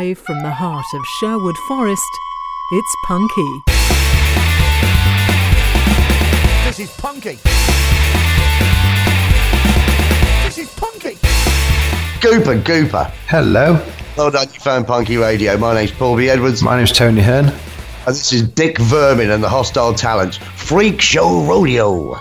Live from the heart of Sherwood Forest, it's Punky. This is Punky. This is Punky. Gooper. Hello. Well done, you found Punky Radio. My name's Paul B. Edwards. My name's Tony Hearn. And this is Dick Vermin and the Hostile Talent Freak Show Rodeo.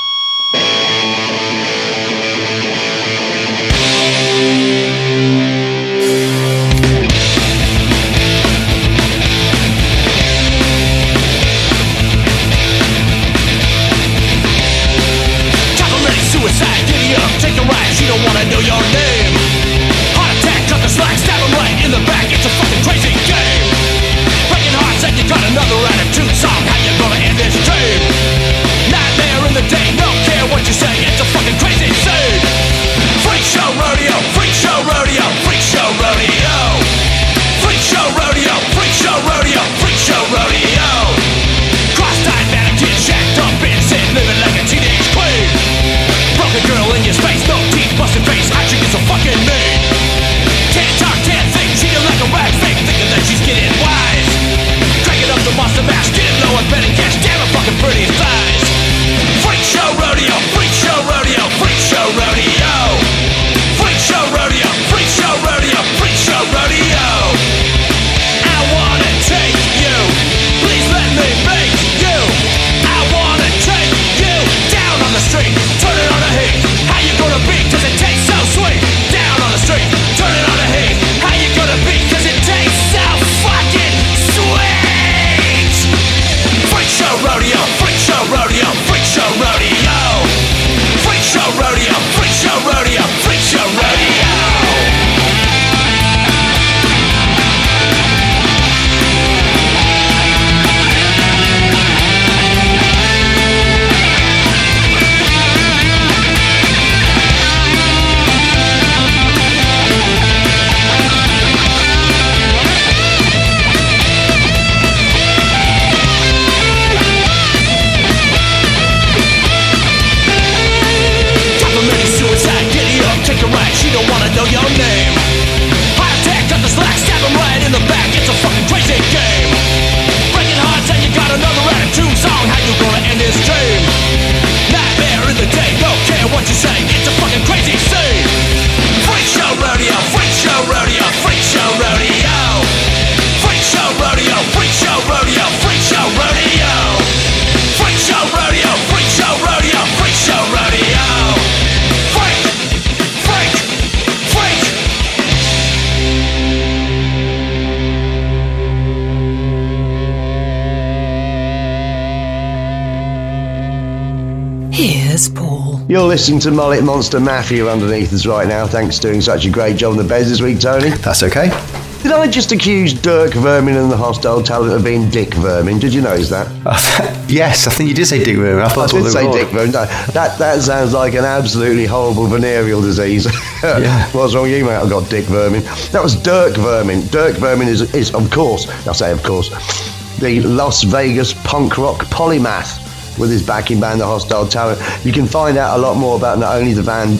You're listening to Mullet Monster Mafia underneath us right now. Thanks for doing such a great job on the beds this week, Tony. That's okay. Did I just accuse Dirk Vermin and the Hostile Talent of being Dick Vermin? Did you notice that? Yes, I think you did say Dick Vermin. I did say Dick Vermin. No, that sounds like an absolutely horrible venereal disease. Yeah. What's wrong with you, mate? I've got Dick Vermin. That was Dirk Vermin. Dirk Vermin is of course, I'll say of course, the Las Vegas punk rock polymath with his backing band, the Hostile Talent. You can find out a lot more about not only the band,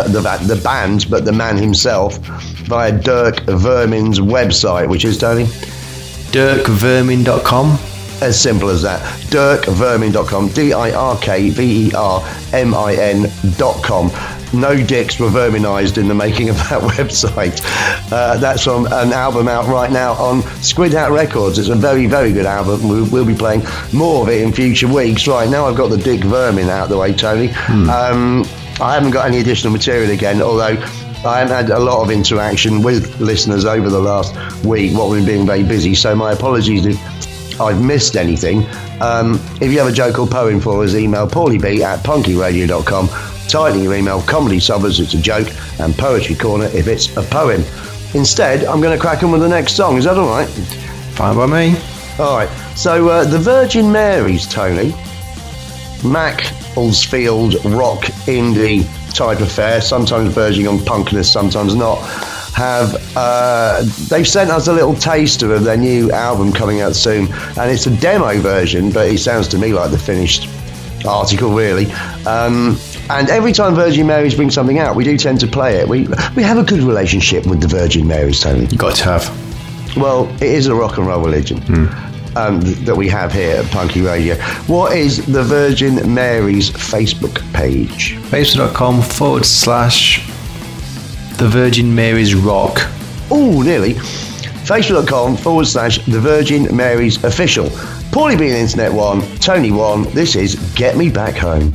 but the man himself via Dirk Vermin's website, which is, Tony? DirkVermin.com. As simple as that. DirkVermin.com. DirkVermin.com. No dicks were verminized in the making of that website. That's from an album out right now on Squid Hat Records. It's a very, very good album. We'll be playing more of it in future weeks. Right now I've got the Dick Vermin out of the way, Tony. I haven't got any additional material again, although I haven't had a lot of interaction with listeners over the last week, what we've been very busy, so my apologies if I've missed anything. If you have a joke or poem for us, email paulieb@punkyradio.com. Title your email, Comedy Subbers, it's a joke, and Poetry Corner if it's a poem. Instead, I'm going to crack on with the next song. Is that all right? Fine by me. All right. So, the Virgin Marys, Tony, Macclesfield rock indie type affair, sometimes verging on punkness, sometimes not, they've sent us a little taster of their new album coming out soon, and it's a demo version, but it sounds to me like the finished article, really. And every time Virgin Marys bring something out, we do tend to play it. We have a good relationship with the Virgin Marys, Tony. Got to have. Well, it is a rock and roll religion that we have here at Punky Radio. What is the Virgin Mary's Facebook page? Facebook.com/The Virgin Mary's Rock. Oh, nearly. Facebook.com/The Virgin Mary's Official. Paulie being Internet 1, Tony 1. This is Get Me Back Home.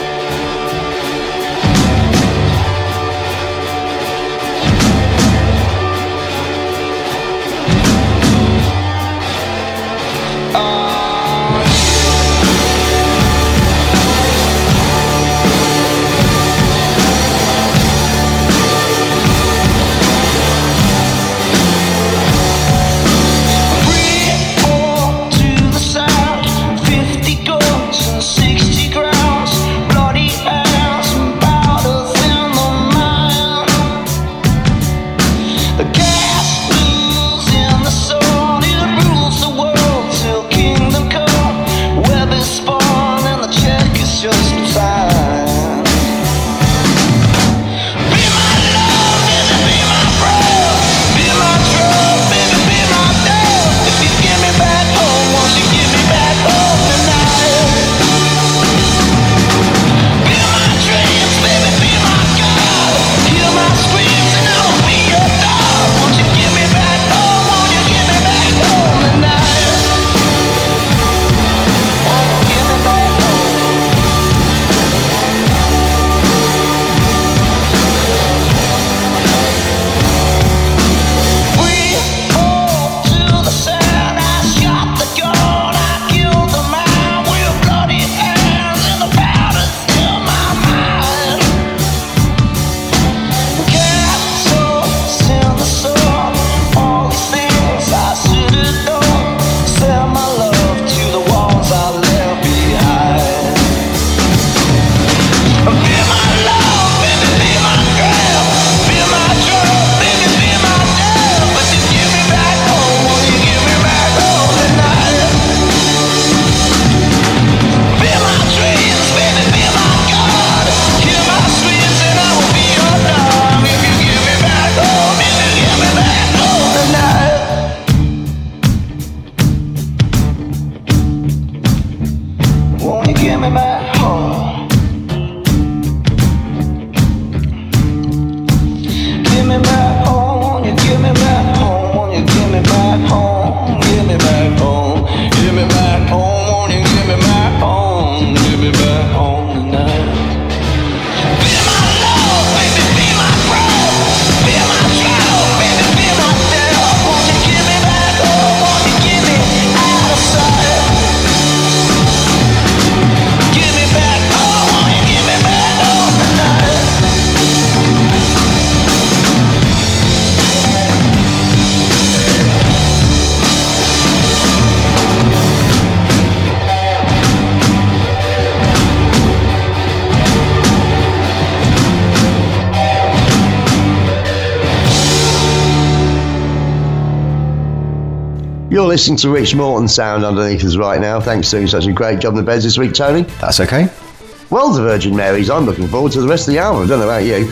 You're listening to Rich Morton sound underneath us right now. Thanks for doing such a great job in the beds this week, Tony. That's okay. Well, the Virgin Marys, I'm looking forward to the rest of the album. I don't know about you.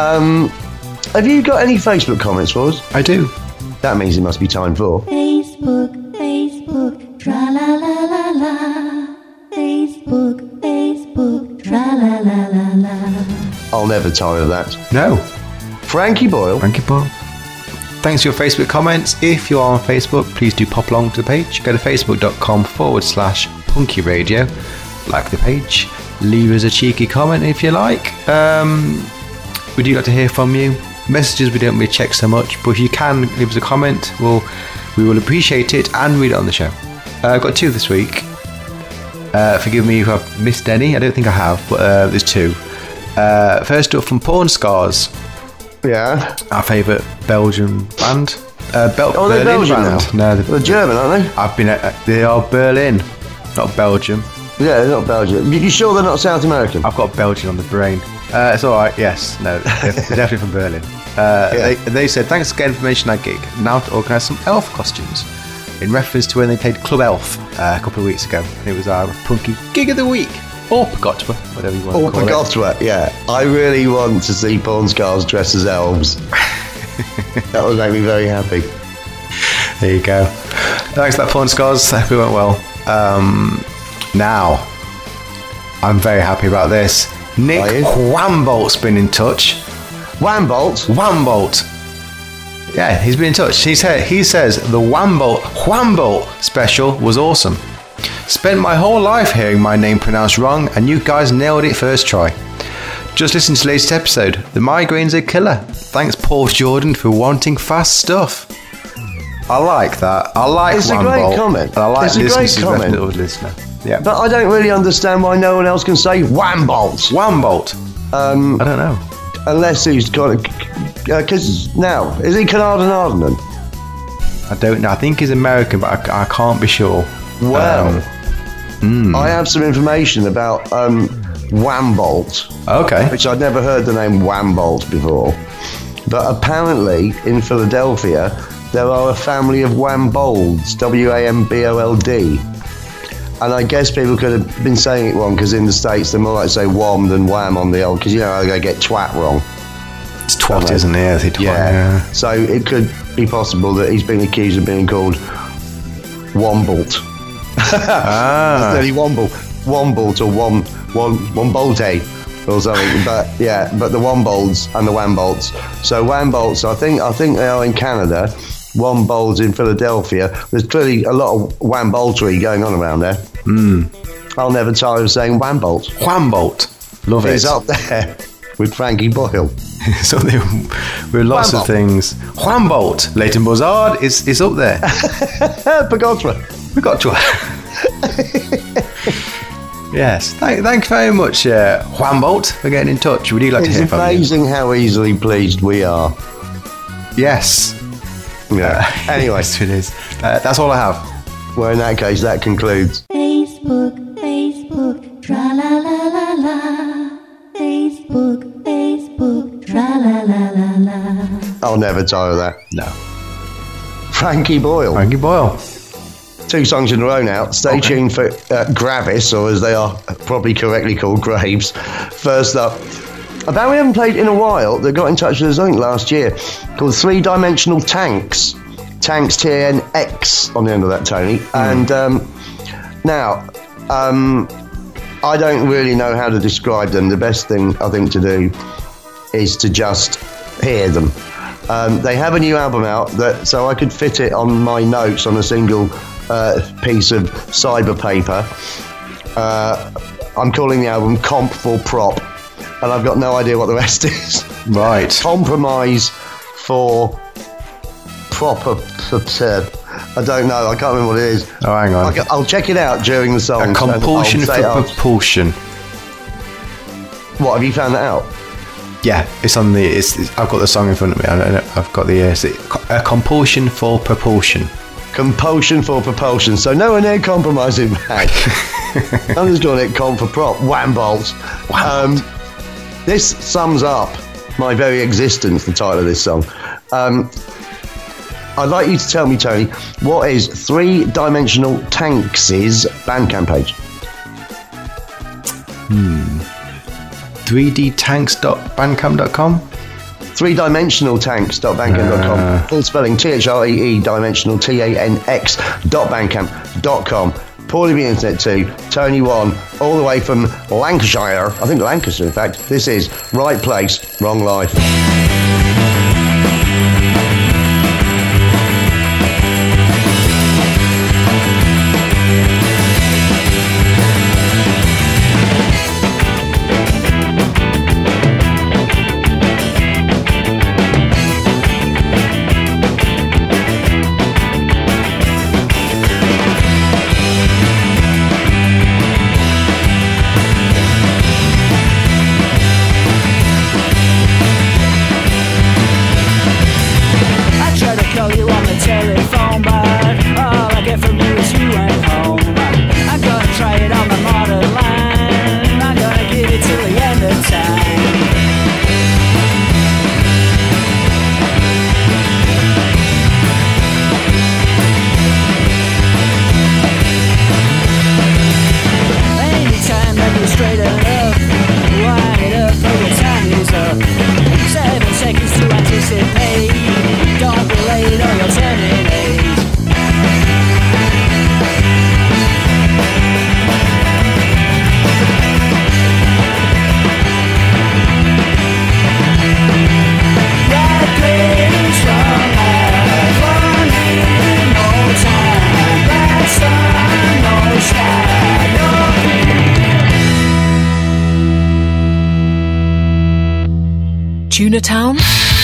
Have you got any Facebook comments for us? I do. That means it must be time for... Facebook, tra-la-la-la-la. Facebook, tra-la-la-la-la. I'll never tire of that. No. Frankie Boyle. Frankie Boyle. Thanks for your Facebook comments. If you are on Facebook, please do pop along to the page. Go to facebook.com/Punky Radio. Like the page. Leave us a cheeky comment if you like. We do like to hear from you. Messages we don't really check so much, but if you can leave us a comment, we will appreciate it and read it on the show. I've got two this week. Forgive me if I've missed any. I don't think I have, but there's two. First up from Porn Scars. Yeah. Our favourite Belgian band. They're Belgian band. now. No, they're German, aren't they? They are Berlin, not Belgium. Yeah, they're not Belgian. You sure they're not South American? I've got Belgian on the brain. It's alright, yes. No, they're definitely from Berlin. They said, thanks again for mentioning our gig. Now to organise some elf costumes. In reference to when they played Club Elf a couple of weeks ago. It was our punky gig of the week. Or Pagotwa, whatever you want to call it. Or Pagotwa, yeah. I really want to see Porn Scars dressed as elves. That would make me very happy. There you go. Thanks for that fun, Scars. Hope it went well. Now, I'm very happy about this. Nick Are you? Whambolt's been in touch. Whambolt. Whambolt. Yeah, he's been in touch. He says the Whambolt special was awesome. Spent my whole life hearing my name pronounced wrong, and you guys nailed it first try. Just listen to the latest episode. The migraine's a killer. Thanks, Paul Jordan, for wanting fast stuff. I like that. I like It's a Whambolt. great comment. And I like It's a this great Mrs. comment. Revenant listener. Yeah. But I don't really understand why no one else can say Whambolt. Whambolt. I don't know. Unless he's got because now, is he Carnarvon Arden? I don't know. I think he's American, but I can't be sure. Well, I have some information about Whambolt, Okay. which I'd never heard the name Whambolt before. But apparently, in Philadelphia, there are a family of Whambolds, Wambold. And I guess people could have been saying it wrong, because in the States, they're more like to say wham than wham on the old, because you know how they get twat wrong. It's twat, isn't it? I think twat, Yeah. So it could be possible that he's been accused of being called Wombolt. Ah. Nearly Wombolt or Wombolte or something. But yeah, but the Wombolds and the Whambolts. So Whambolts, I think they are in Canada. Wombolds in Philadelphia. There's clearly a lot of Whamboltery going on around there. I'll never tire of saying Whambolt. Whambolt. Love it. He's up there with Frankie Boyle. Something with lots of Whambolt. things. Whambolt. Leighton Buzzard is up there. Pagotra. We got to. Yes. Thank you very much, Whambolt, for getting in touch. Would you like to It's hear from you? amazing how easily pleased we are. Yes. Yeah. Anyway, Yes, it is. That's all I have. well, in that case, that concludes. Facebook, tra la la la la. Facebook, tra la la la la. I'll never tire of that. No. Frankie Boyle. Frankie Boyle. 2 songs in a row now. Stay tuned for Gravis, or as they are probably correctly called, Graves. First up, a band we haven't played in a while that got in touch with us, I think, last year, called 3 Dimensional Tanks. Tanks, TANX on the end of that, Tony. And now, I don't really know how to describe them. The best thing, I think, to do is to just hear them. They have a new album out, so I could fit it on my notes on a single piece of cyber paper. I'm calling the album Comp for Prop, and I've got no idea what the rest is. Right. Compromise for proper. I don't know. I can't remember what it is. Oh, hang on. I'll check it out during the song. A compulsion for propulsion. What, have you found that out? Yeah, it's on the. I've got the song in front of me. I've got the. A compulsion for propulsion. Compulsion for propulsion. So nowhere near compromising back. I'm just calling it comp for prop. Whambolts. This sums up my very existence, the title of this song. I'd like you to tell me, Tony, what is 3 Dimensional Tanks' Bandcamp page? 3dtanks.bandcamp.com. 3dimensionaltanks.bandcamp.com. Full spelling THREE dimensional TANX.bandcamp.com. Paulie the Internet 2, Tony 1, all the way from Lancashire. I think Lancaster, in fact. This is Right Place, Wrong Life. Tuna Town?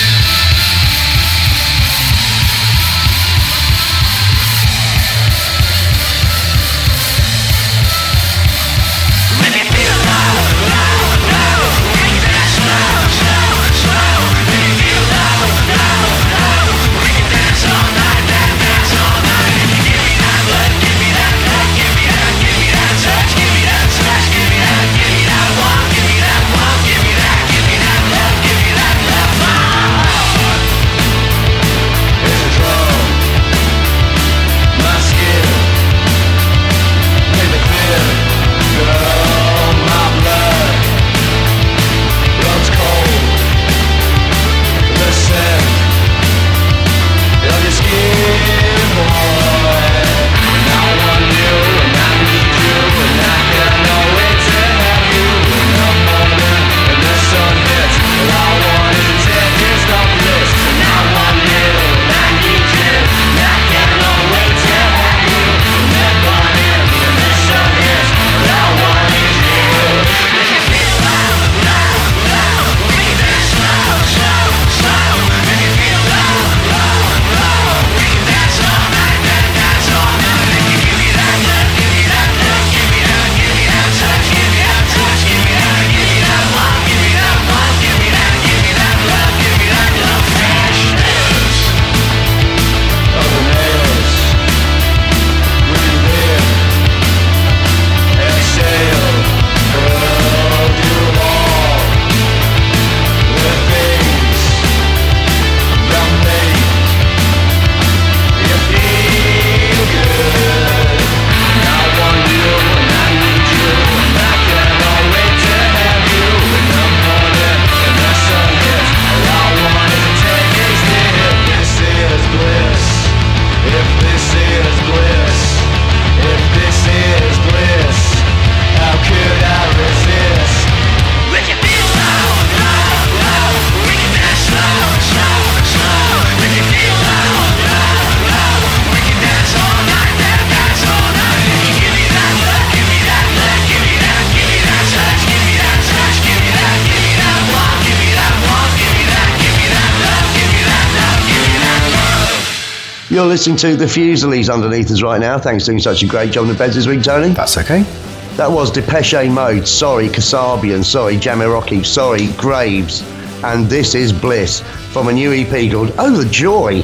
You're listening to the Fusilies underneath us right now. Thanks for doing such a great job on the beds this week, Tony. That's okay. That was Depeche Mode, sorry Kasabian, sorry Jamiroquai, sorry Graves, and This Is Bliss from a new EP called Oh the Joy,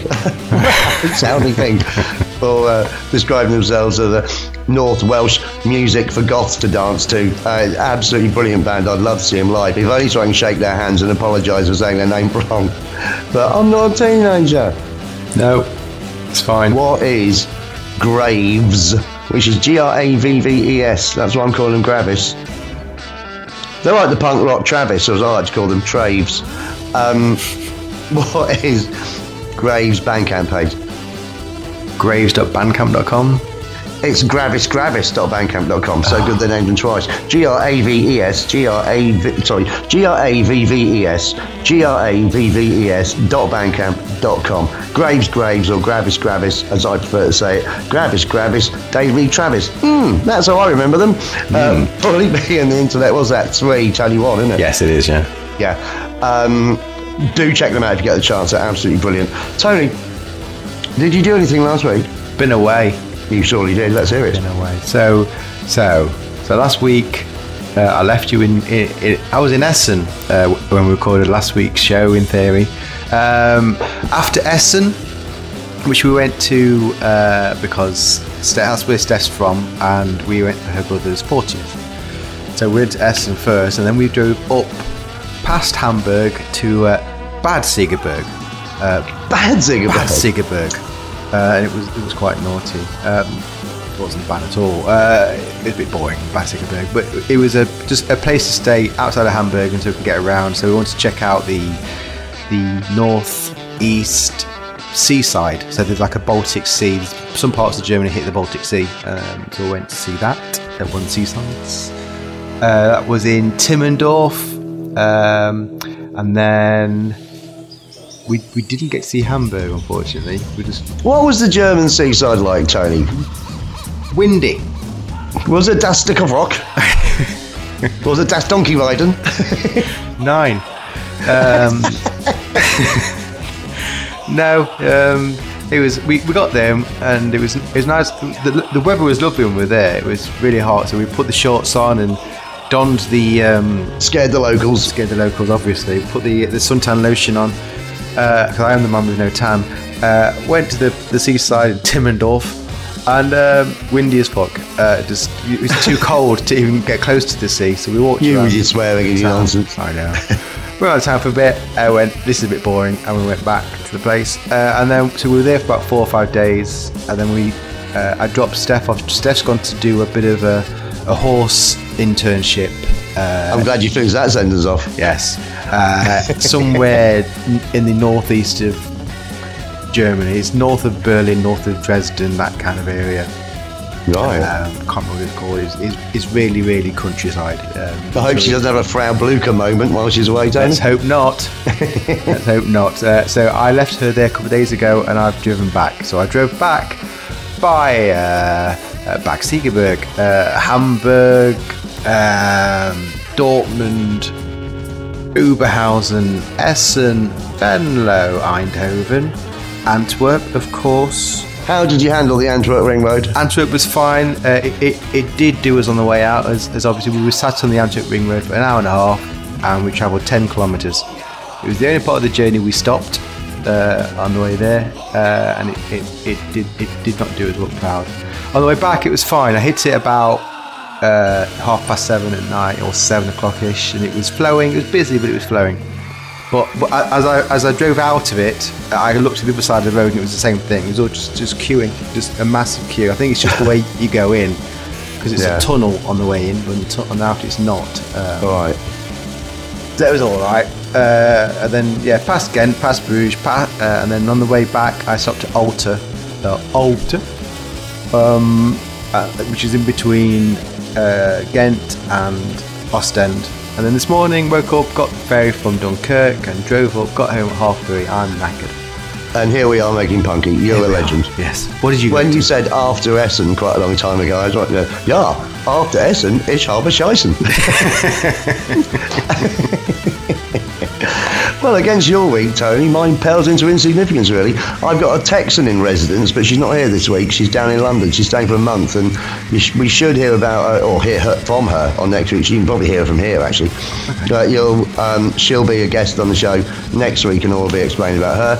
sounding thing, for describing themselves as the North Welsh music for goths to dance to. Absolutely brilliant band. I'd love to see them live, if only so I can shake their hands and apologise for saying their name wrong. But I'm not a teenager. No, it's fine. What is Graves? Which is Gravves. That's what I'm calling them, Gravis. They're like the punk rock Travis, or as I like to call them, Traves. What is Graves' Bandcamp page? Graves.bandcamp.com. It's gravis.bandcamp.com. So good they named them twice. Gravves .bandcamp.com. Graves, or Gravis, as I prefer to say it. Gravis, Dave Lee Travis. That's how I remember them. Probably being the internet, was that 321, isn't it? Yes, it is, yeah. Yeah. Do check them out if you get the chance. They're absolutely brilliant. Tony, did you do anything last week? Been away. You surely did. Let's hear it. Been away. So last week I left you in I was in Essen when we recorded last week's show, in theory. After Essen, which we went to because that's where Steph's from, and we went for her brother's 40th. So we went to Essen first, and then we drove up past Hamburg to Bad Segeberg. Bad Segeberg. And it was quite naughty. It wasn't bad at all. It was a bit boring, Bad Segeberg, but it was just a place to stay outside of Hamburg, and so we can get around. So we wanted to check out the northeast seaside. So there's like a Baltic Sea. Some parts of Germany hit the Baltic Sea, so we went to see that at one of the seasides. That was in Timmendorf, and then we didn't get to see Hamburg, unfortunately. What was the German seaside like, Tony? Windy. Was it Das Stick of Rock? Was it Das Donkey Riding? 9. No, it was. We got there and it was nice. The weather was lovely when we were there. It was really hot, so we put the shorts on and donned the Scared the locals. Obviously. Put the suntan lotion on because I am the man with no tan. Went to the seaside in Timmendorf. And windy as fuck. It was too cold to even get close to the sea, so we walked You around. were just swearing in your nonsense. I know. We went out of town for a bit. I went, this is a bit boring, and we went back to the place. And then, so we were there for about 4 or 5 days, and then I dropped Steph off. Steph's gone to do a bit of a horse internship. I'm glad you finished that sentence off. Yes. Somewhere in the northeast of Germany. It's north of Berlin, north of Dresden, that kind of area. Right. Can't remember what it's called. It's really, really countryside. I hope she doesn't have a Frau Blucher moment while she's away, Tony. Let's hope not. Let's hope not. So I left her there a couple of days ago, and I've driven back. So I drove back by Bad-Segeberg, Hamburg, Dortmund, Oberhausen, Essen, Venlo, Eindhoven, Antwerp, of course. How did you handle the Antwerp Ring Road? Antwerp was fine. It did do us on the way out, as obviously we were sat on the Antwerp Ring Road for an hour and a half, and we travelled 10 kilometres. It was the only part of the journey we stopped on the way there, and it did not do us look proud. On the way back, it was fine. I hit it about 7:30 at night, or 7 o'clock-ish, and it was flowing. It was busy, but it was flowing. But as I drove out of it, I looked to the other side of the road and it was the same thing. It was all just queuing, just a massive queue. I think it's just the way you go in, because it's a tunnel on the way in, but on the out it's not. Right. So it was all right. And then past Ghent, past Bruges, and then on the way back I stopped at Alta, which is in between Ghent and Ostend. And then this morning, woke up, got the ferry from Dunkirk and drove up, got home at 3:30. I'm knackered. And here we are making Punky. You're a legend. Yes. What did you When do? you said after Essen quite a long time ago, I was like, yeah, after Essen, ich habe Scheißen. Well, against your week, Tony, mine pales into insignificance, really. I've got a Texan in residence, but she's not here this week. She's down in London. She's staying for a month, and we should hear about her, or hear from her on next week. You can probably hear from here, actually. Okay. She'll be a guest on the show next week, and I'll be explaining about her.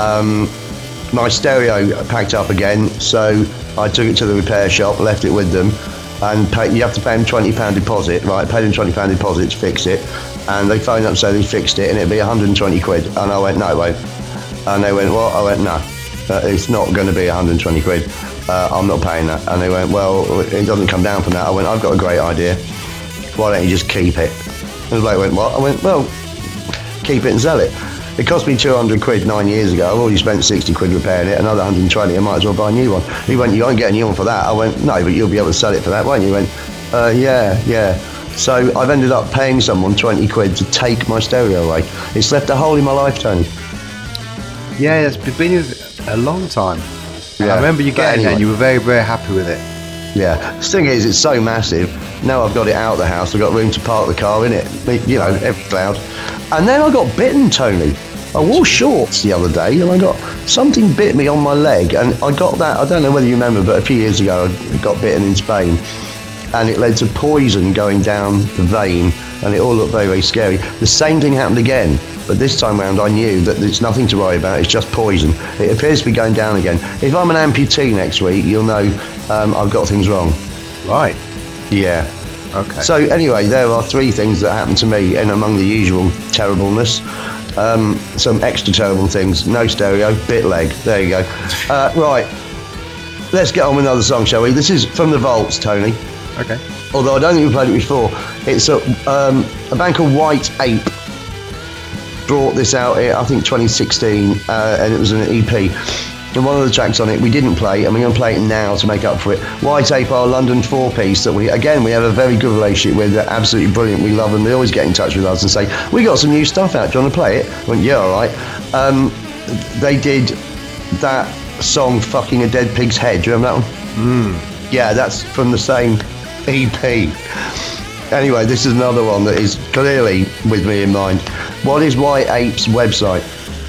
My stereo packed up again, so I took it to the repair shop, left it with them, and you have to pay them £20 deposit, right? Paid them £20 deposit to fix it, and they phoned up and said they fixed it, and it'd be 120 quid. And I went, no, it won't. And they went, what? I went, no, it's not going to be 120 quid. I'm not paying that. And they went, well, it doesn't come down from that. I went, I've got a great idea. Why don't you just keep it? And the bloke went, what? I went, well, keep it and sell it. It cost me 200 quid 9 years ago. I've already spent 60 quid repairing it, another 120, I might as well buy a new one. He went, you won't get a new one for that. I went, no, but you'll be able to sell it for that, won't you? He went, yeah. So I've ended up paying someone 20 quid to take my stereo away. It's left a hole in my life, Tony. Yeah, it's been a long time. Yeah, I remember you getting it and you were very, very happy with it. Yeah. The thing is, it's so massive. Now I've got it out of the house. I've got room to park the car in it. You know, every cloud. And then I got bitten, Tony. I wore shorts the other day and something bit me on my leg, and I got that, I don't know whether you remember, but a few years ago I got bitten in Spain, and it led to poison going down the vein, and it all looked very, very scary. The same thing happened again, but this time round I knew that there's nothing to worry about, it's just poison. It appears to be going down again. If I'm an amputee next week, you'll know I've got things wrong. Right. Yeah. Okay. So anyway, there are 3 things that happened to me, and among the usual terribleness, some extra terrible things. No stereo, bit leg. There you go. Right, let's get on with another song, shall we? This is from the Vaults, Tony. Okay. Although I don't think we played it before. It's a band called White Ape. Brought this out, I think 2016, and it was an EP. And one of the tracks on it we didn't play, and we're going to play it now to make up for it. White Ape are a London 4-piece that we have a very good relationship with. They're absolutely brilliant. We love them. They always get in touch with us and say, we got some new stuff out. Do you want to play it? I went, yeah, all right. They did that song, Fucking a Dead Pig's Head. Do you remember that one? Yeah, that's from the same EP. Anyway, this is another one that is clearly with me in mind. What is White Ape's website?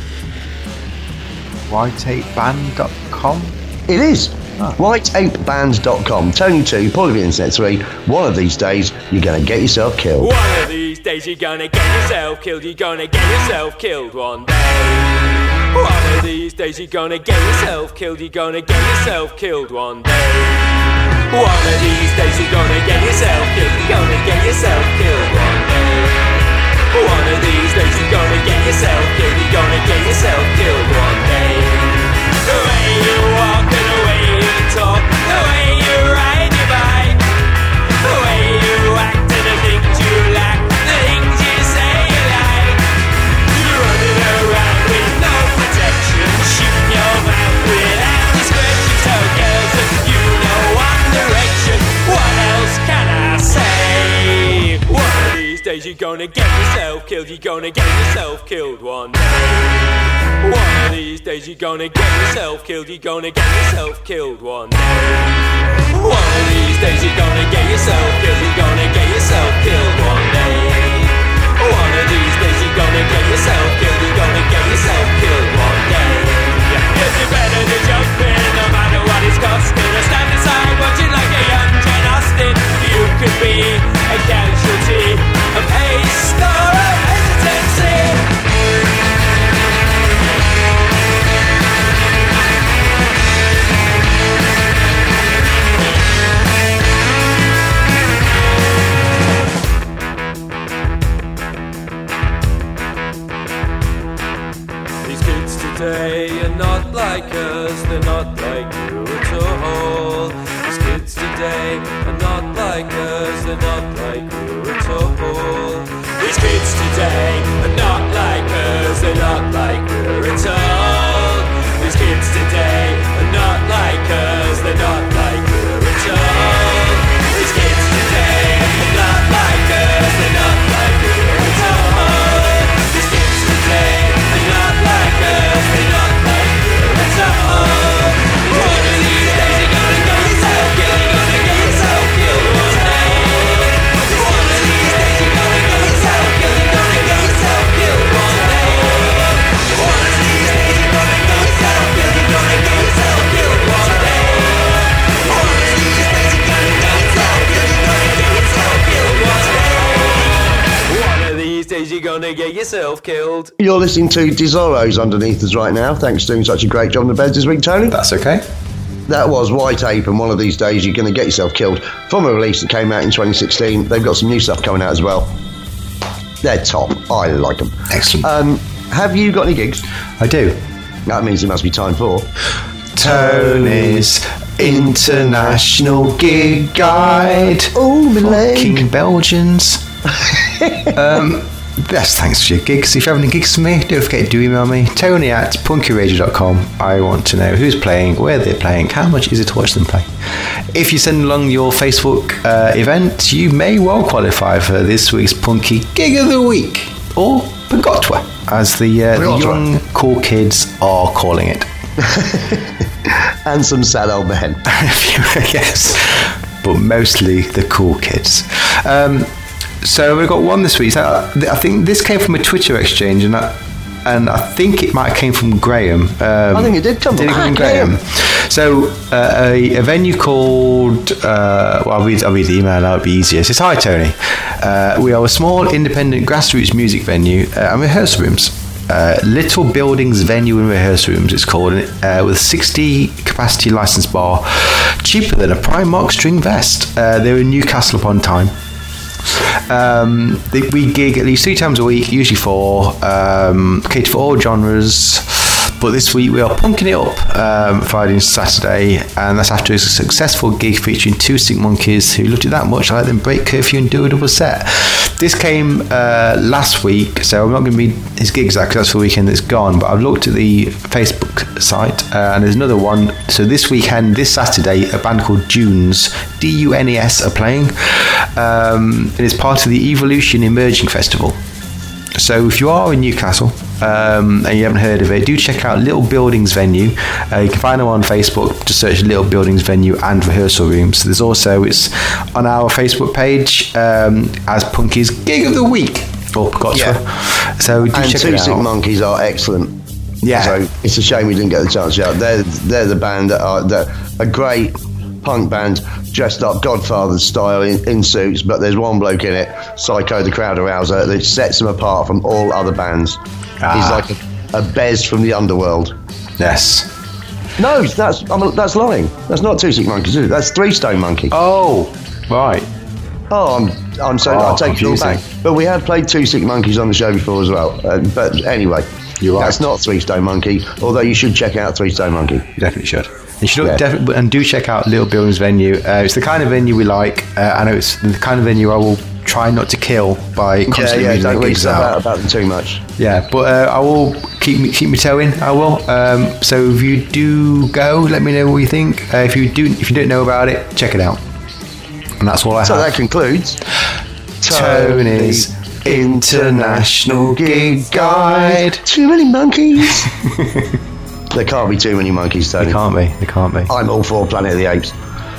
whiteapeband.com. It is. Whiteapeband.com. Tony 2, Paul of the Internet 3. One of these days, you're going to get yourself killed. One of these days you're gonna get yourself killed. You're gonna get yourself killed one day. One of these days you're gonna get yourself killed. You're gonna get yourself killed one day. One of these days you're gonna get yourself killed. You're gonna get yourself killed one day. One of these days you're gonna get yourself killed. You're gonna get yourself killed one day. The way you walk and the way you talk, the way you ride your bike, the way you act and the things you like, the things you say you like. You're running around with no protection, shooting your mouth without discretion. So girls, if you know one direction, what else can I say? One of these days you're gonna get yourself killed. You're gonna get yourself killed one day. One of these days you're gonna get yourself killed. You're gonna get yourself killed one day. One of these days you're gonna get yourself killed. You're gonna get yourself killed one day. One of these days you're gonna get yourself killed. You're gonna get yourself killed one day. It's better to jump in no matter what it's costing, or stand aside watching like a young Jane Austen. You could be a casualty of haste or of hesitancy. Today are not like us, they're not like you at all. These kids today are not like us, they're not like you at all. These kids today are not like us, they're not like you at all. These kids today are not like us, they're not like you at all. These kids today are not like us, they're not like you at all. These kids today are not like us, they're not like you at all. One of these days you're gonna get yourself killed. You're gonna get yourself killed one day. One of these days you're gonna get yourself killed. You're gonna get yourself killed one day. One of these days you're gonna get yourself killed. You're gonna get yourself killed one day. One of these days you're gonna get yourself killed. You're gonna get yourself killed one day. One of these days you're gonna get yourself killed. You're listening to Desoros underneath us right now. Thanks for doing such a great job on the beds this week, Tony. That's okay. That was White Ape, and one of these days you're going to get yourself killed, from a release that came out in 2016. They've got some new stuff coming out as well. They're top. I like them. Excellent. Have you got any gigs? I do. That means it must be time for Tony's International Gig Guide. Oh, my leg. King Belgians. Best thanks for your gigs. If you have any gigs for me, don't forget to email me, tony@punkyradio.com. I want to know who's playing, where they're playing, how much is it to watch them play. If you send along your Facebook event, you may well qualify for this week's Punky Gig of the Week, or Pagotwa, as the young cool kids are calling it. And some sad old men. Yes, but mostly the cool kids. So we've got one this week. I think this came from a Twitter exchange, and I think it might have came from Graham. I think it did come from Graham. So a venue called, I'll read the email out, it'll be easier. It says, "Hi Tony, we are a small independent grassroots music venue and rehearsal rooms. Little Buildings Venue and Rehearsal Rooms it's called, with 60 capacity licensed bar, cheaper than a Primark string vest. They're in Newcastle upon Tyne. We gig at least 3 times a week, usually 4, cater for all genres, but this week we are punking it up Friday and Saturday, and that's after a successful gig featuring 2 Sick Monkeys who loved it that much I let them break curfew and do a double set. This came last week, so I'm not going to read his gigs out because that's for the weekend that's gone, but I've looked at the Facebook site and there's another one. So this weekend, this Saturday, a band called Dunes, DUNES, are playing, and it's part of the Evolution Emerging Festival. So if you are in Newcastle and you haven't heard of it, do check out Little Buildings Venue. You can find them on Facebook. Just search Little Buildings Venue and Rehearsal Rooms. There's also, it's on our Facebook page as Punky's Gig of the Week. Or Gotcha. So do And check Two it Sick out. Monkeys are excellent. Yeah. So it's a shame we didn't get the chance to shout. They're the band that are a great punk band dressed up Godfather style in suits, but there's one bloke in it, Psycho the Crowd Arouser, that sets them apart from all other bands. He's like a Bez from the underworld. Yes. No, that's lying. That's not Two Sick Monkeys, is it? That's Three Stone Monkey. Oh, right. Oh, I'm sorry. I take it all back. confusing. But we have played Two Sick Monkeys on the show before as well. But anyway, You're right. that's not Three Stone Monkey. Although you should check out Three Stone Monkey. You definitely should. You should Yeah. definitely, and do check out Little Bill's venue. It's the kind of venue we like. I know it's the kind of venue I will try not to kill by constantly Yeah, moving don't the read gigs stuff out. about them too much. Yeah, but I will keep me toe in. I will. So if you do go, let me know what you think. If you don't know about it, check it out. And that's all I So have. that concludes Tony's International Gig Guide. Too many monkeys. There can't be too many monkeys, Tony. They can't be. I'm all for Planet of the Apes.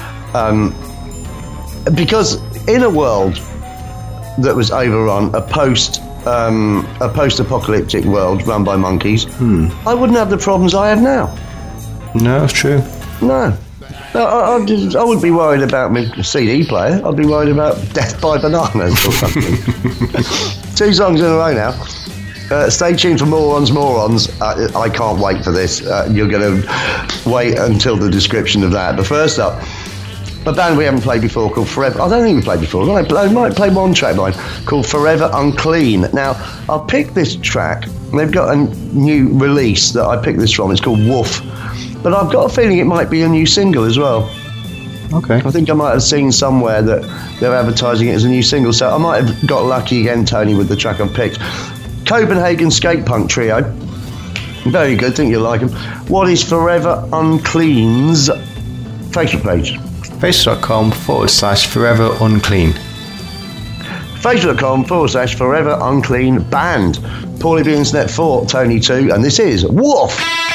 Because in a world that was overrun, a post-apocalyptic world run by monkeys, I wouldn't have the problems I have now. No, it's true. No. I wouldn't be worried about my CD player. I'd be worried about Death by Bananas or something. 2 songs in a row now. Stay tuned for Morons. I can't wait for this. You're going to wait until the description of that. But first up, a band we haven't played before called Forever. I don't think we played before. I might play one track by called Forever Unclean. Now, I picked this track. They've got a new release that I picked this from. It's called Woof. But I've got a feeling it might be a new single as well. Okay. I think I might have seen somewhere that they're advertising it as a new single. So I might have got lucky again, Tony, with the track I've picked. Copenhagen skate punk trio. Very good, think you'll like them. What is Forever Unclean's Facebook page? Facebook.com/Forever Unclean. Facebook.com/Forever Unclean Band. Paulie B Internet 4, Tony 2, and this is Woof.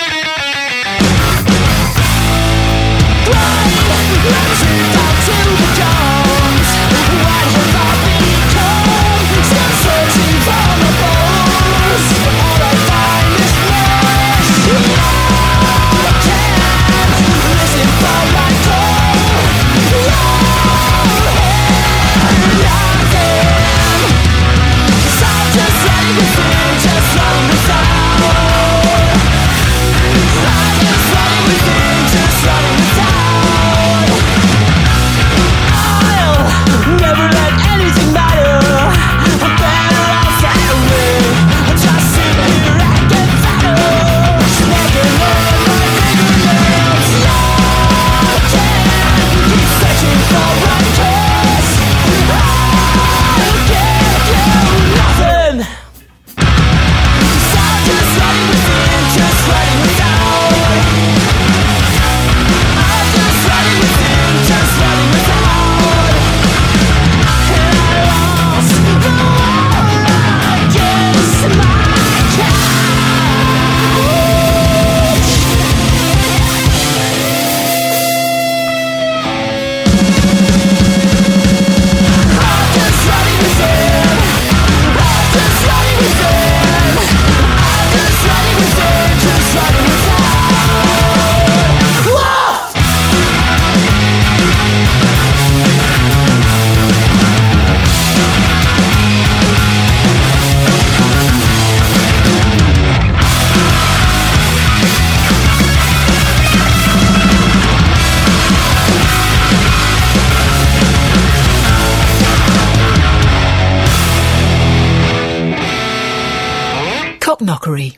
Cocknockery.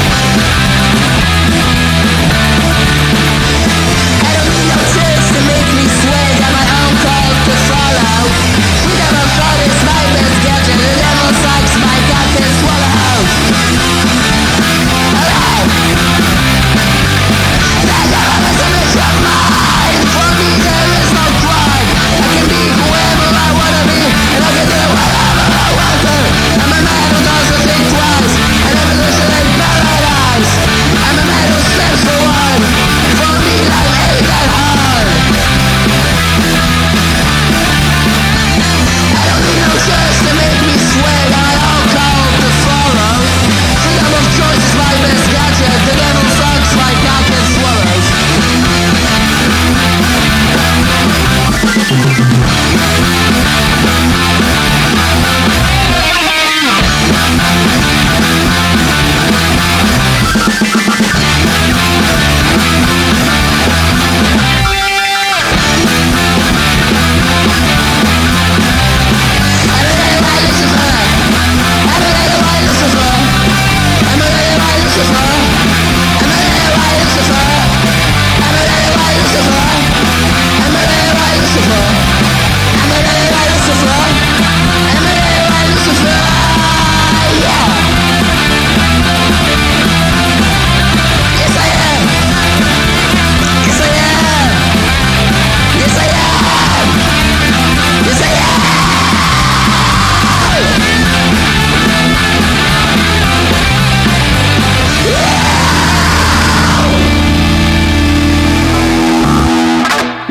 To make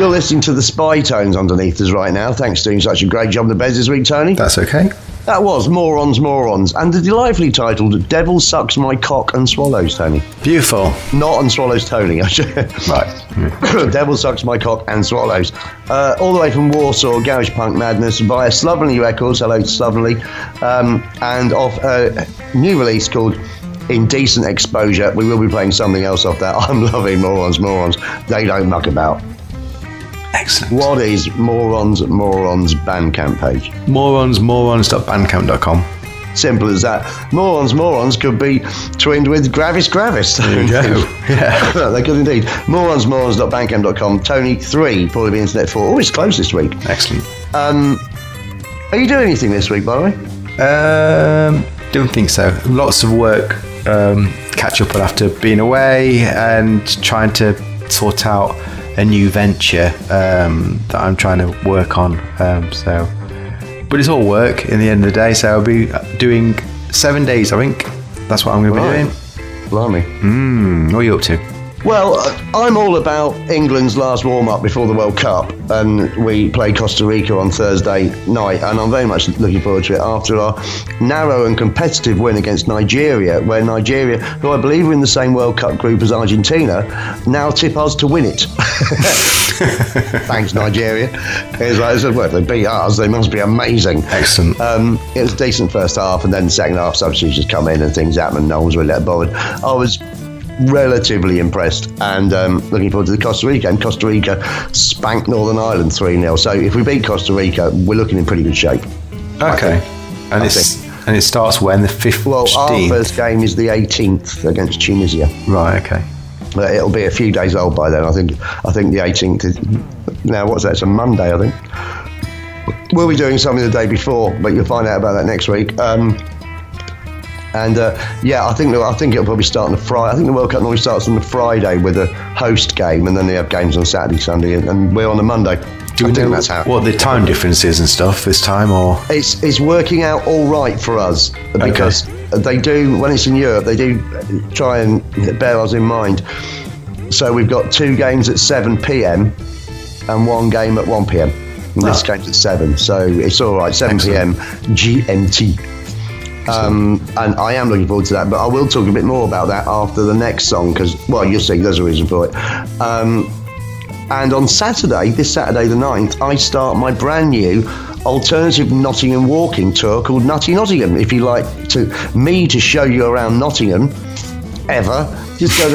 still listening to the Spy Tones underneath us right now. Thanks for doing such a great job on the beds this week, Tony. That's okay. That was Morons, and the delightfully titled Devil Sucks My Cock and Swallows, Tony. Beautiful. Not and Swallows Tony. Right. Devil Sucks My Cock and Swallows. All the way from Warsaw, Garage Punk Madness via Slovenly Records. Hello to Slovenly. And off a new release called Indecent Exposure. We will be playing something else off that. I'm loving Morons. They don't muck about. Excellent. What is Morons Bandcamp page? morons.bandcamp.com. Simple as that. Morons could be twinned with Gravis. There you go. Yeah. They could indeed. morons.bandcamp.com. Tony 3, probably the Internet 4. Oh, it's close this week. Excellent. Are you doing anything this week, by the way? Don't think so. Lots of work. Catch up after being away and trying to sort out a new venture that I'm trying to work on. But it's all work in the end of the day. So I'll be doing 7 days, I think. That's what I'm going to be doing. Blimey. What are you up to? Well, I'm all about England's last warm-up before the World Cup, and we play Costa Rica on Thursday night, and I'm very much looking forward to it after our narrow and competitive win against Nigeria, where Nigeria, who I believe are in the same World Cup group as Argentina, now tip us to win it. Thanks, Nigeria. It's like, well, if they beat us, they must be amazing. Excellent. It was a decent first half, and then the second half substitutes just come in and things happen, and no one's really that bothered. I was relatively impressed and looking forward to the Costa Rica, and Costa Rica spanked Northern Ireland 3-0, so if we beat Costa Rica we're looking in pretty good shape. Okay. And it starts when? The 15th? Well, our first game is the 18th against Tunisia. Right, okay. But it'll be a few days old by then. I think the 18th is now, what's that, it's a Monday I think. We'll be doing something the day before, but you'll find out about that next week. I think it'll probably start on the Friday. I think the World Cup normally starts on the Friday with a host game, and then they have games on Saturday, Sunday, and we're on the Monday. Do we know what the time difference is and stuff this time, or it's working out all right for us because they do, when it's in Europe, they do try and bear us in mind. So we've got 2 games at 7 p.m. and 1 game at 1 p.m. And this game's at 7, so it's all right. 7 p.m. GMT. And I am looking forward to that, but I will talk a bit more about that after the next song because, well, you'll see, there's a reason for it. And on Saturday, this Saturday the 9th, I start my brand new alternative Nottingham walking tour called Nutty Nottingham. If you like me to show you around Nottingham, ever, just go to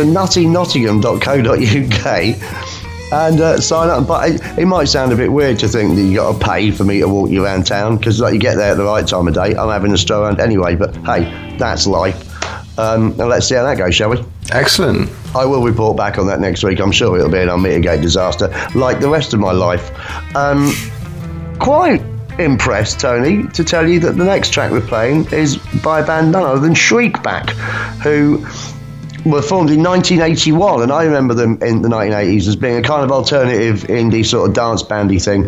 nuttynottingham.co.uk and sign up. But it might sound a bit weird to think that you got to pay for me to walk you around town because you get there at the right time of day. I'm having a stroll around anyway, but hey, that's life. And let's see how that goes, shall we? Excellent. I will report back on that next week. I'm sure it'll be an unmitigated disaster like the rest of my life. Quite impressed, Tony, to tell you that the next track we're playing is by a band none other than Shriekback, who were formed in 1981, and I remember them in the 1980s as being a kind of alternative indie sort of dance bandy thing.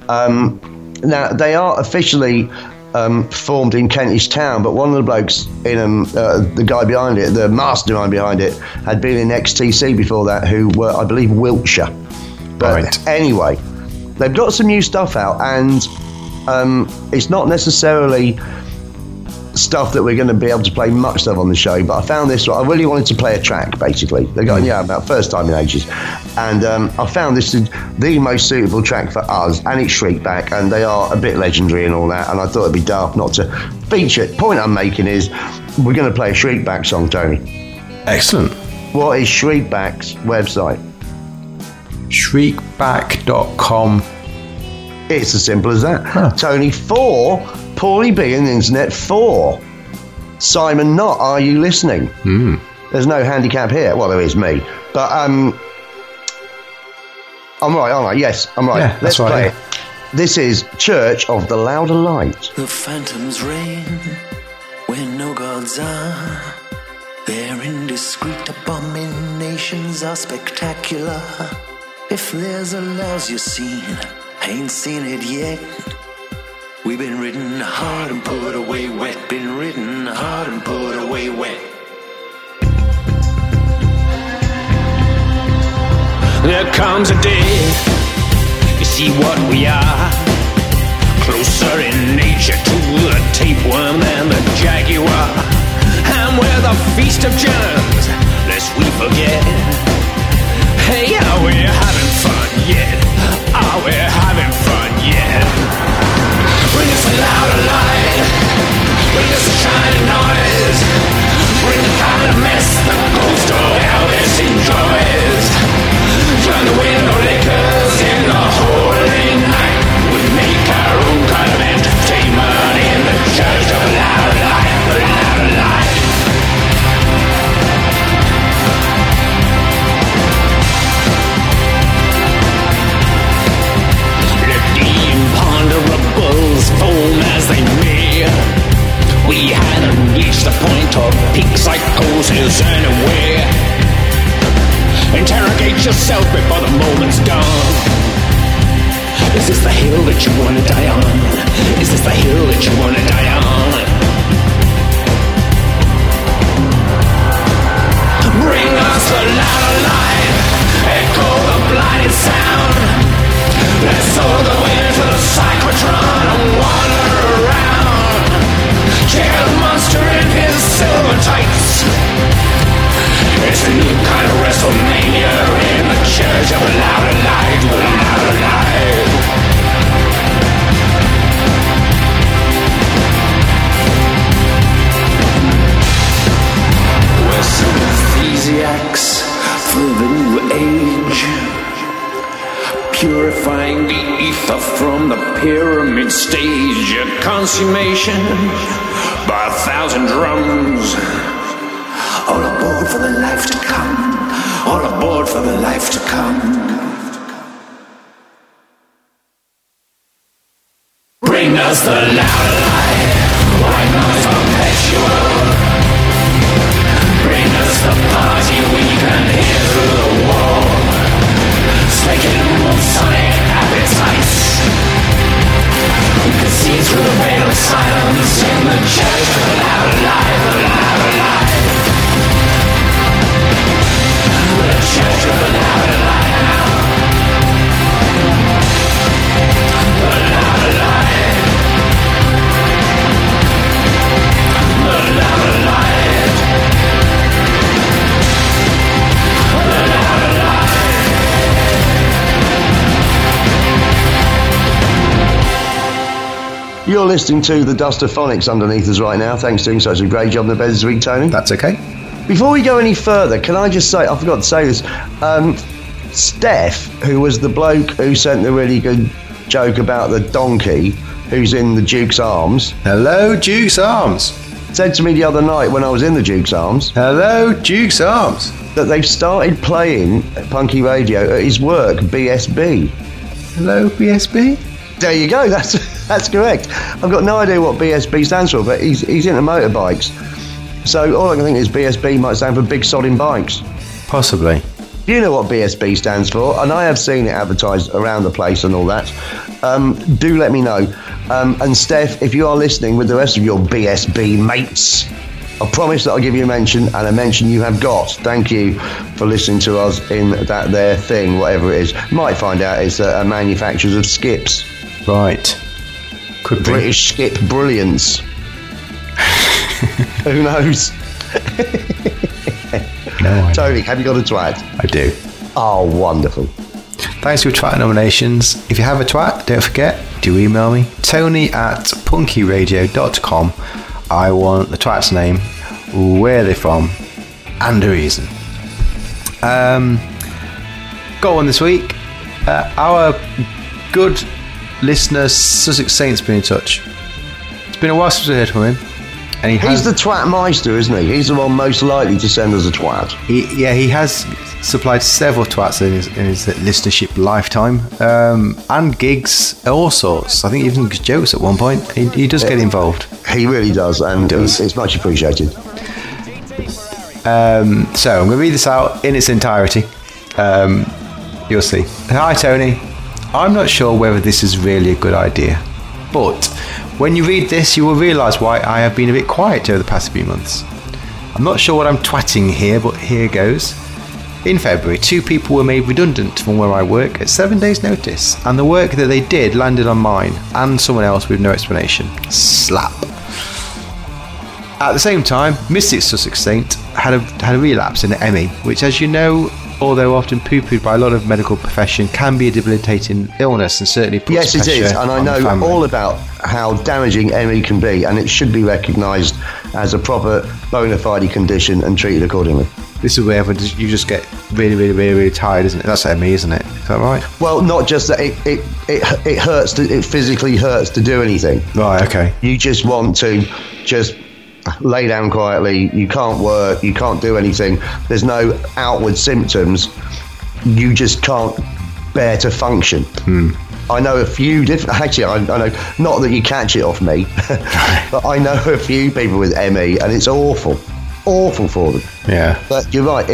Now, they are officially formed in Kentish Town, but one of the blokes in them, the guy behind it, the mastermind behind it, had been in XTC before that, who were, I believe, Wiltshire. But anyway, they've got some new stuff out, and it's not necessarily stuff that we're going to be able to play much of on the show, but I found this, I really wanted to play a track, basically. They got, about first time in ages, and I found this the most suitable track for us, and it's Shriekback, and they are a bit legendary and all that, and I thought it'd be daft not to feature it. Point I'm making is, we're going to play a Shriekback song, Tony. Excellent. What is Shriekback's website? Shriekback.com. It's as simple as that. Tony 4, Paulie B and the Internet 4. Simon Knott, are you listening? There's no handicap here. Well, there is me. But I'm right. Yes, I'm right. Yeah, Let's play it. This is Church of the Louder Light. The phantoms reign where no gods are. Their indiscreet abominations are spectacular. If there's a louse you've seen, ain't seen it yet. We've been ridden hard and put away wet. Been ridden hard and put away wet. There comes a day see what we are. Closer in nature to the tapeworm than the jaguar. And we're the feast of germs, lest we forget. Hey, are we having fun yet? Are we having fun yet? Bring us a louder light, bring us a shining noise. Bring the kind of mess the ghost of Elvis enjoys. Join the window lickers in the holy night. We make our own kind of entertainment in the church of a louder light, a louder light. Let the imponderables foam as they may. We hadn't reached the point of peak psychosis anyway. Interrogate yourself before the moment's done. Is this the hill that you wanna die on? Is this the hill that you wanna die on? Bring us the louder light, echo the blinded sound. Let's soar the way to the cyclotron and wander around. Cheer the monster in his silver tights. It's a new kind of WrestleMania in the church of a louder light, a louder light. We're synthesiacs for the new age, purifying the ether from the pyramid stage. A consummation by 1,000 drums. All aboard for the life to come. All aboard for the life to come. Bring us the louder light, white noise perpetual. Bring us the party we can hear through the wall. Slaking sonic appetites. We can see through the veil of silence in the church of the louder light, the louder light. The church of the louder light now. The louder light. The louder light. The louder light. You're listening to the Dustophonics underneath us right now. Thanks for doing such a great job in the bed this week, Tony. That's okay. Before we go any further, can I just say, I forgot to say this, Steph, who was the bloke who sent the really good joke about the donkey who's in the Duke's Arms. Hello, Duke's Arms. Said to me the other night when I was in the Duke's Arms. Hello, Duke's Arms. That they've started playing Punky Radio at his work, BSB. Hello, BSB. There you go, that's correct. I've got no idea what BSB stands for, but he's into motorbikes. So all I can think is BSB might stand for Big Sodding Bikes. Possibly. You know what BSB stands for, and I have seen it advertised around the place and all that. Do let me know. And Steph, if you are listening with the rest of your BSB mates, I promise that I'll give you a mention, and a mention you have got. Thank you for listening to us in that their thing, whatever it is. Might find out it's a manufacturers of skips. Right. Could be. British skip brilliance. Who knows? No, Tony, have you got a twat? I do. Oh, wonderful. Thanks for your twat nominations. If you have a twat, don't forget, do email me, tony@punkyradio.com. I want the twat's name, where they're from, and a reason. Got one this week. Our good listener, Sussex Saint's been in touch. It's been a while since we heard from him. And he's the twat meister, isn't he? He's the one most likely to send us a twat. He has supplied several twats in his listenership lifetime, and gigs, all sorts. I think even jokes at one point. He does get involved. He really does, and it's much appreciated. So I'm going to read this out in its entirety. You'll see. Hi, Tony. I'm not sure whether this is really a good idea, but when you read this, you will realise why I have been a bit quiet over the past few months. I'm not sure what I'm twatting here, but here goes. In February, 2 people were made redundant from where I work at 7 days' notice, and the work that they did landed on mine and someone else with no explanation. Slap. At the same time, Mystic Sussex Saint had a relapse in an ME, which, as you know, although often poo-pooed by a lot of medical profession, can be a debilitating illness and certainly puts Yes, it pressure is, and I on the know family. all about how damaging ME can be, and it should be recognised as a proper bona fide condition and treated accordingly. This is where you just get really tired, isn't it? That's ME, isn't it? Is that right? Well, not just that, it hurts, it physically hurts to do anything. Right, okay. You just want to just lay down quietly. You can't work, you can't do anything. There's no outward symptoms. You just can't bear to function. I know a few different, actually I know, not that you catch it off me, but I know a few people with ME, and it's awful for them. Yeah. But you're right,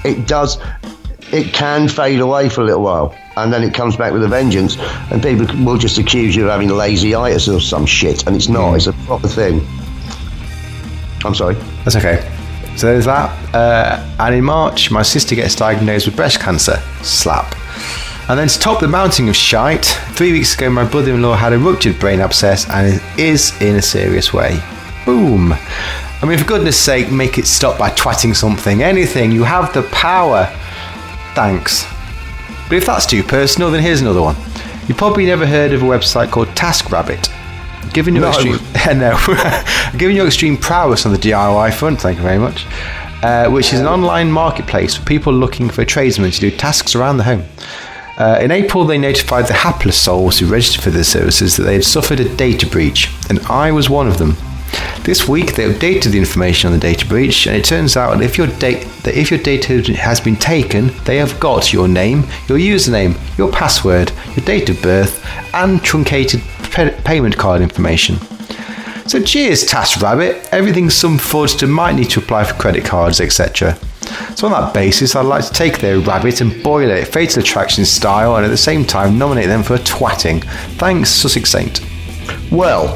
it can fade away for a little while, and then it comes back with a vengeance, and people will just accuse you of having lazy-itis or some shit, and it's not. It's a proper thing. I'm sorry. That's okay. So there's that. And in March, my sister gets diagnosed with breast cancer. Slap. And then to top the mounting of shite, 3 weeks ago my brother-in-law had a ruptured brain abscess and is in a serious way. Boom. I mean, for goodness sake, make it stop by twatting something. Anything. You have the power. Thanks. But if that's too personal, then here's another one. You've probably never heard of a website called TaskRabbit. Given your extreme prowess on the DIY front, thank you very much, which is an online marketplace for people looking for a tradesman to do tasks around the home. In April, they notified the hapless souls who registered for their services that they had suffered a data breach, and I was one of them. This week, they updated the information on the data breach, and it turns out that if your data has been taken, they have got your name, your username, your password, your date of birth, and truncated payment card information. So cheers, TaskRabbit. Everything's some fraudster might need to apply for credit cards, etc. So on that basis, I'd like to take their rabbit and boil it Fatal Attraction style, and at the same time nominate them for a twatting. Thanks, Sussex Saint. Well,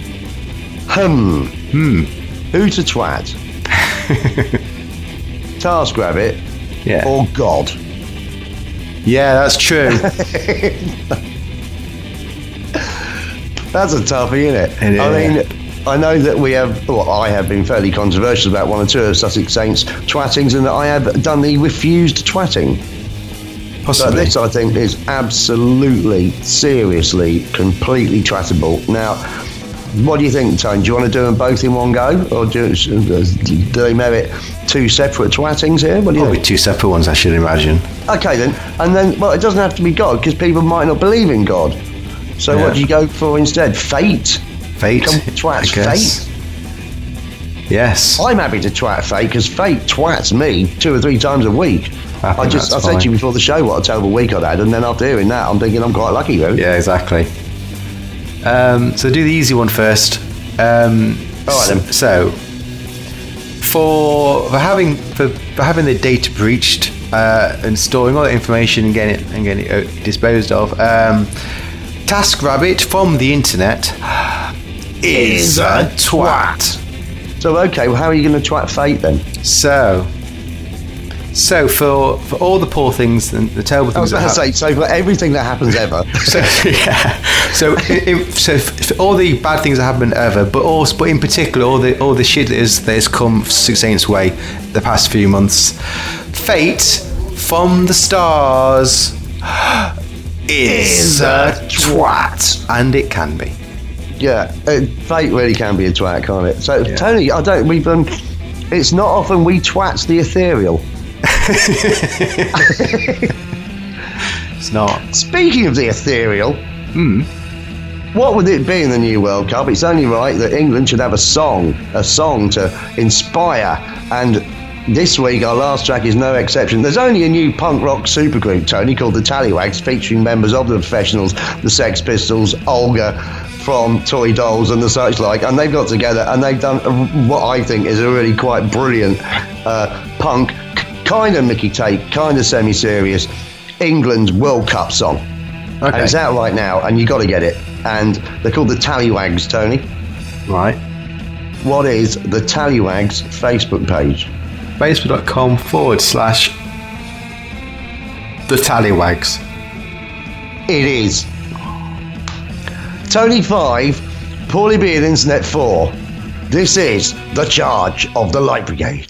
who to twat? TaskRabbit, Yeah. or God? Yeah, that's true. That's a toughie, isn't it? It I is. mean, I know that I have been fairly controversial about one or two of Sussex Saints' twattings, and that I have done the refused twatting. Possibly. But this, I think, is absolutely, seriously, completely trattable. Now, what do you think, Tony? Do you want to do them both in one go, or do they merit 2 separate twattings here? What do you Probably think? 2 separate ones, I should imagine. Okay, then. And then, well, it doesn't have to be God, because people might not believe in God. So Yeah. what do you go for instead? Fate? Fate, Come twat I guess. Fate? Yes. I'm happy to twat Fate, because Fate twats me 2 or 3 times a week. I think I that's said fine. to you before the show what a terrible week I'd had, and then after hearing that, I'm thinking I'm quite lucky, really. Yeah, exactly. So do the easy one first. All right, then. So, for having the data breached and storing all that information and getting it disposed of, TaskRabbit from the internet is a twat. So, okay, well, how are you going to twat Fate then? So for all the poor things and the terrible I was things about to say, so for everything that happens ever. So for all the bad things that happen ever, but in particular all the shit that has come Sussex Saints' way the past few months, Fate from the stars is a twat, and it can be. Yeah, Fate really can be a twat, can't it? So, yeah. Tony, it's not often we twats the ethereal. It's not. Speaking of the ethereal, what would it be in the new World Cup? It's only right that England should have a song to inspire, and this week our last track is no exception. There's only a new punk rock supergroup, Tony, called the Tallywags, featuring members of the Professionals, the Sex Pistols, Olga from Toy Dolls and the such like, and they've got together and they've done what I think is a really quite brilliant punk, kind of Mickey take, kind of semi-serious England World Cup song. Okay. And it's out right now, and you got to get it. And they're called the Tallywags, Tony. Right. What is the Tallywags Facebook page? Facebook.com/. The Tallywags. It is. Tony 5, Paulie B and Internet 4. This is The Charge of the Light Brigade.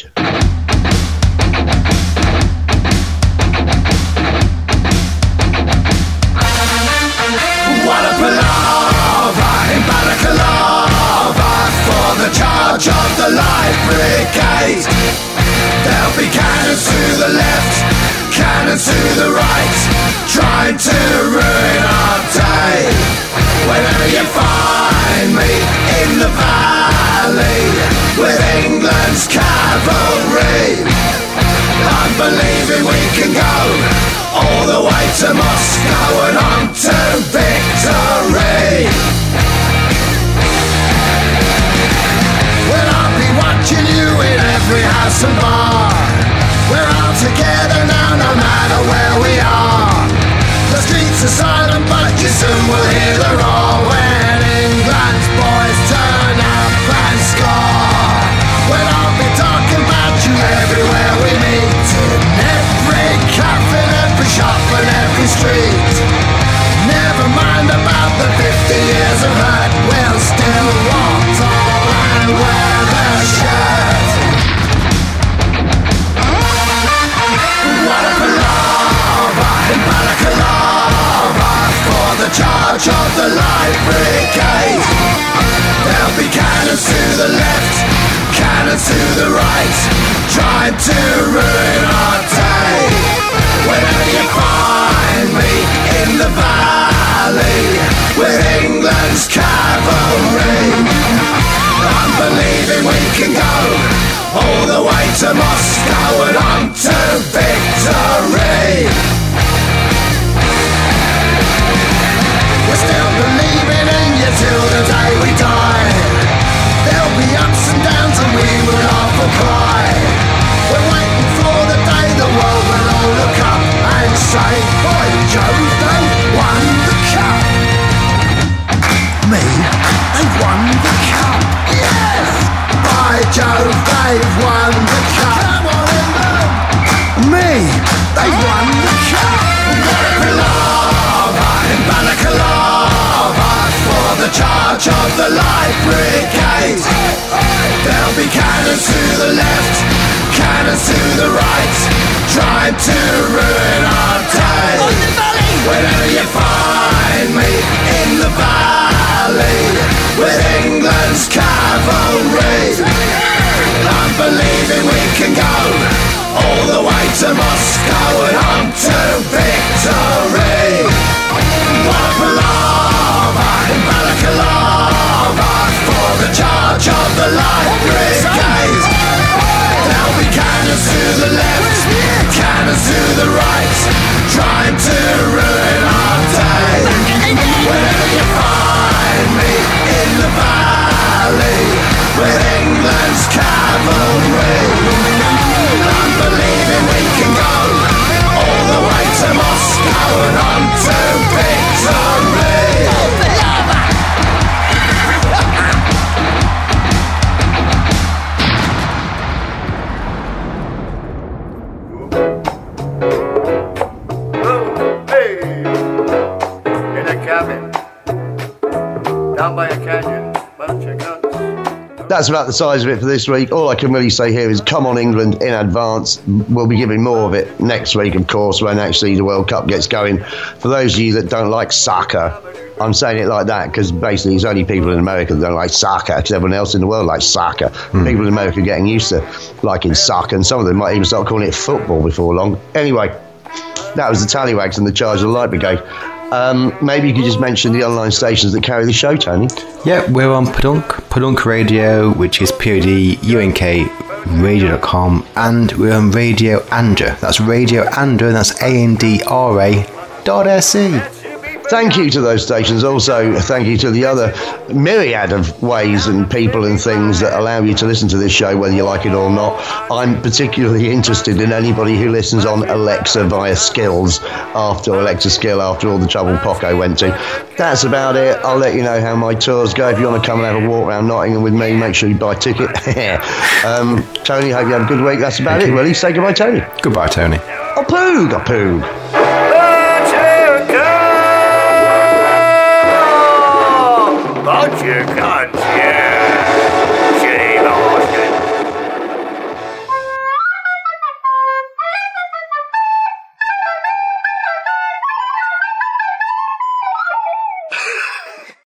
What a palaver in Balaclava for the charge of the Light Brigade. There'll be cannons to the left, cannons to the right, trying to ruin our day. Whenever you find me in the valley with England's cavalry, I'm believing we can go all the way to Moscow and on to victory. Well, I'll be watching you in every house and bar. We're all together now, no matter where we are. The streets are silent, but you soon will hear the roar when England's boys turn up and score. Well, I'll be talking about you everywhere we meet, in every cafe, every shop and every street. Never mind about the 50 years of hurt, we'll still walk tall and wear the shirt. What a palaver in Balaclava for the charge of the Light Brigade. There'll be cannons to the left, cannons to the right, trying to ruin our day. Whenever you find me in the valley with England's cavalry, I'm believing we can go all the way to Moscow and on to victory. We're still believing in you till the day we die. There'll be ups and downs and we will all cry. We're waiting for the day the world will all look up and say, by Jove, they won the cup. Me, they've won the cup. Yes! By Jove, they've won the cup. Come on, England! Me, they've won the cup. Balaclava in Balaclava for the charge of the Light Brigade. There'll be cannons to the left, cannons to the right, trying to ruin our day. Whenever you find me in the valley with England's cavalry, I'm believing we can go all the way to Moscow and on to victory. What a palaver in Balaclava for the charge of the Light Brigade. There'll be cannons to the left, cannons to the right, trying to ruin our day. Whenever you find me in the valley with England's cavalry, I'm believing we can go all the way to Moscow and on to victory. Down by a canyon, bunch of guns. That's about the size of it for this week. All I can really say here is come on England in advance. We'll be giving more of it next week, of course, when actually the World Cup gets going. For those of you that don't like soccer, I'm saying it like that because basically it's only people in America that don't like soccer, because everyone else in the world likes soccer. People in America are getting used to liking soccer, and some of them might even start calling it football before long. Anyway, that was the Tallywags and the Charge of the Light Brigade. Maybe you could just mention the online stations that carry the show, Tony. Yeah, we're on Podunk Radio, which is POD-UNK-radio.com, and we're on Radio Andra. That's Radio Andra, that's ANDRA.SE. Thank you to those stations. Also, thank you to the other myriad of ways and people and things that allow you to listen to this show, whether you like it or not. I'm particularly interested in anybody who listens on Alexa via Skills, after Alexa Skill, after all the trouble Poco went to. That's about it. I'll let you know how my tours go. If you want to come and have a walk around Nottingham with me, make sure you buy a ticket. Tony, hope you have a good week. That's about it, really. Say goodbye, Tony. Goodbye, Tony. A poog, a poog. your guns.